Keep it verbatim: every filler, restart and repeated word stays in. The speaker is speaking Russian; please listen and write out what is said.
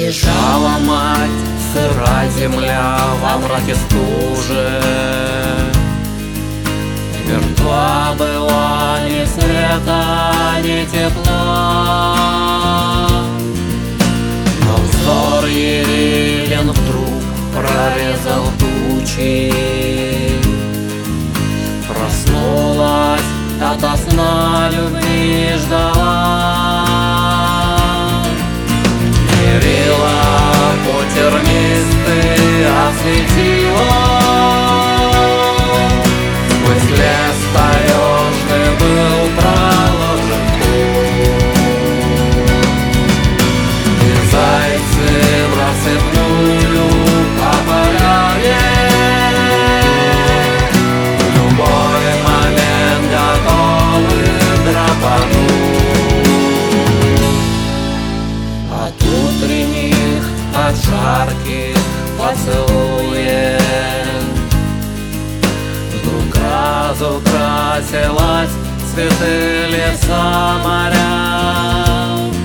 Лежала мать, сырая земля во мраке стуже. Мертва была, ни света, ни тепла. Но взор Елен вдруг прорезал тучи. Проснулась, ото сна любви ждала. Мерила путь тернистый, осветила. Сквозь лес таежный был проложен путь. И зайцы в рассыпную по поляне в любой момент готовы драпануть. От утренних, от жарких поцелуев вдруг разукрасилась цветы леса, моря.